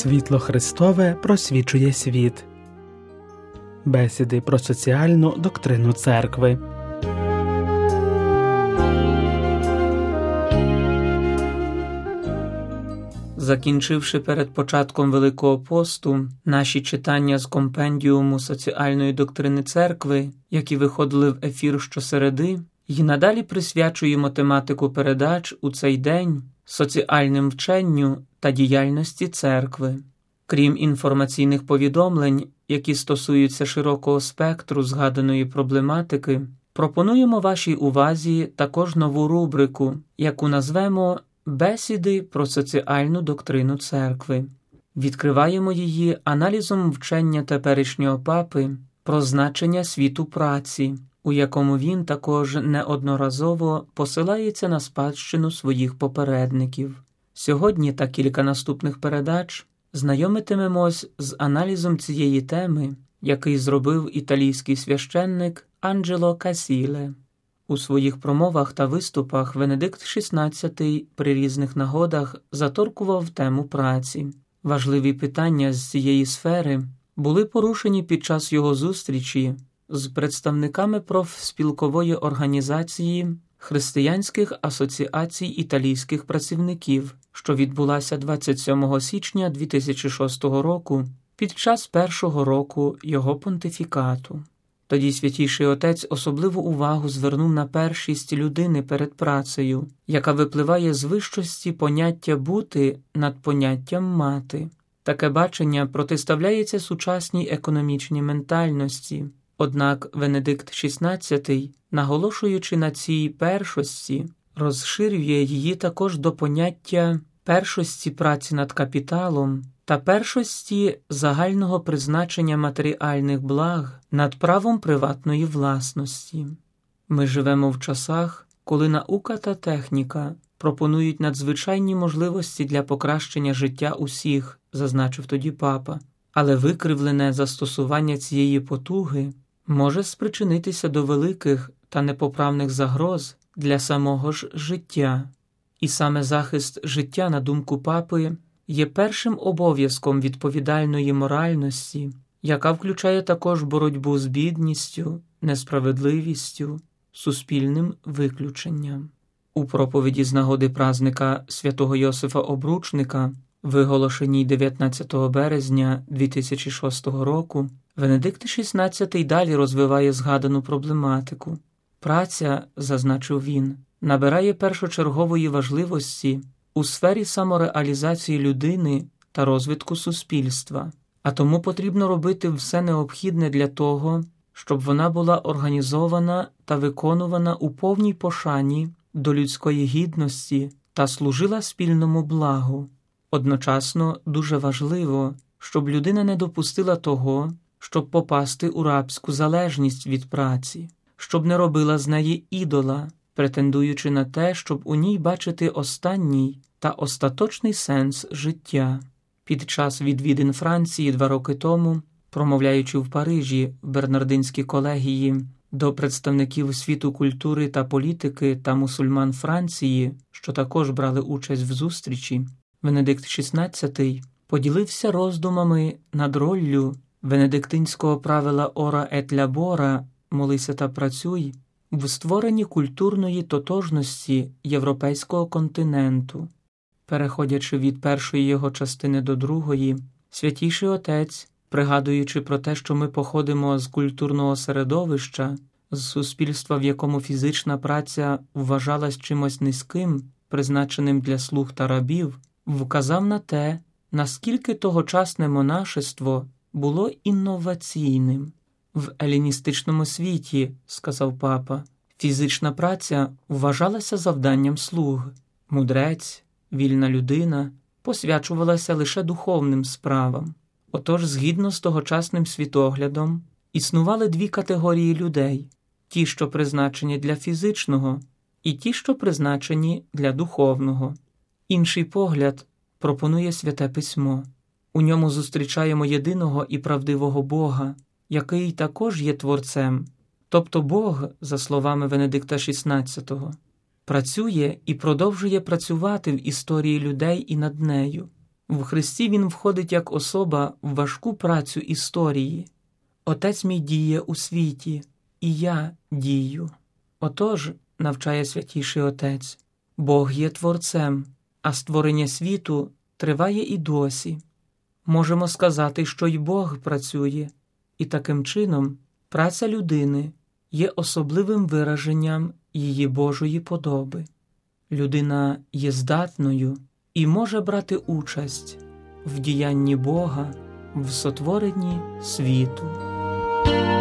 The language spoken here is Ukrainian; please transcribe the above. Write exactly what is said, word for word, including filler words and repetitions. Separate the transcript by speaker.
Speaker 1: Світло Христове просвічує світ. Бесіди про соціальну доктрину церкви.
Speaker 2: Закінчивши перед початком Великого посту наші читання з компендіуму соціальної доктрини церкви, які виходили в ефір щосереди, і надалі присвячуємо тематику передач у цей день соціальним вченню та діяльності церкви. Крім інформаційних повідомлень, які стосуються широкого спектру згаданої проблематики, пропонуємо вашій увазі також нову рубрику, яку назвемо «Бесіди про соціальну доктрину церкви». Відкриваємо її аналізом вчення теперішнього папи про значення світу праці, у якому він також неодноразово посилається на спадщину своїх попередників. Сьогодні та кілька наступних передач знайомитимемось з аналізом цієї теми, який зробив італійський священник Анджело Касіле. У своїх промовах та виступах Венедикт шістнадцятий при різних нагодах заторкував тему праці. Важливі питання з цієї сфери були порушені під час його зустрічі з представниками профспілкової організації Християнських асоціацій італійських працівників, що відбулася двадцять сьомого січня дві тисячі шостого року під час першого року його понтифікату. Тоді Святійший Отець особливу увагу звернув на першість людини перед працею, яка випливає з вищості поняття «бути» над поняттям «мати». Таке бачення протиставляється сучасній економічній ментальності. Однак Венедикт шістнадцятий, наголошуючи на цій першості, розширює її також до поняття першості праці над капіталом та першості загального призначення матеріальних благ над правом приватної власності. Ми живемо в часах, коли наука та техніка пропонують надзвичайні можливості для покращення життя усіх, зазначив тоді папа, але викривлене застосування цієї потуги може спричинитися до великих та непоправних загроз для самого ж життя. І саме захист життя, на думку папи, є першим обов'язком відповідальної моральності, яка включає також боротьбу з бідністю, несправедливістю, суспільним виключенням. У проповіді з нагоди празника святого Йосифа Обручника, виголошеній дев'ятнадцятого березня дві тисячі шостого року, Венедикт шістнадцятий далі розвиває згадану проблематику. Праця, зазначив він, набирає першочергової важливості у сфері самореалізації людини та розвитку суспільства, а тому потрібно робити все необхідне для того, щоб вона була організована та виконувана у повній пошані до людської гідності та служила спільному благу. Одночасно дуже важливо, щоб людина не допустила того, щоб попасти у рабську залежність від праці, щоб не робила з неї ідола, претендуючи на те, щоб у ній бачити останній та остаточний сенс життя. Під час відвідин Франції два роки тому, промовляючи в Парижі в Бернардинській колегії до представників світу культури та політики та мусульман Франції, що також брали участь в зустрічі, Венедикт шістнадцятий поділився роздумами над роллю венедиктинського правила «Ора ет лабора» «Молися та працюй» в створенні культурної тотожності європейського континенту. Переходячи від першої його частини до другої, Святійший Отець, пригадуючи про те, що ми походимо з культурного середовища, з суспільства, в якому фізична праця вважалась чимось низьким, призначеним для слуг та рабів, вказав на те, наскільки тогочасне монашество було інноваційним. В еліністичному світі, сказав папа, фізична праця вважалася завданням слуг. Мудрець, вільна людина посвячувалася лише духовним справам. Отож, згідно з тогочасним світоглядом, існували дві категорії людей – ті, що призначені для фізичного, і ті, що призначені для духовного. Інший погляд пропонує Святе Письмо. У ньому зустрічаємо єдиного і правдивого Бога, який також є Творцем. Тобто Бог, за словами Венедикта шістнадцятого, працює і продовжує працювати в історії людей і над нею. В Христі він входить як особа в важку працю історії. Отець мій діє у світі, і я дію. Отож, навчає Святіший Отець, Бог є Творцем, а створення світу триває і досі. Можемо сказати, що й Бог працює, і таким чином праця людини є особливим вираженням її Божої подоби. Людина є здатною і може брати участь в діянні Бога в сотворенні світу.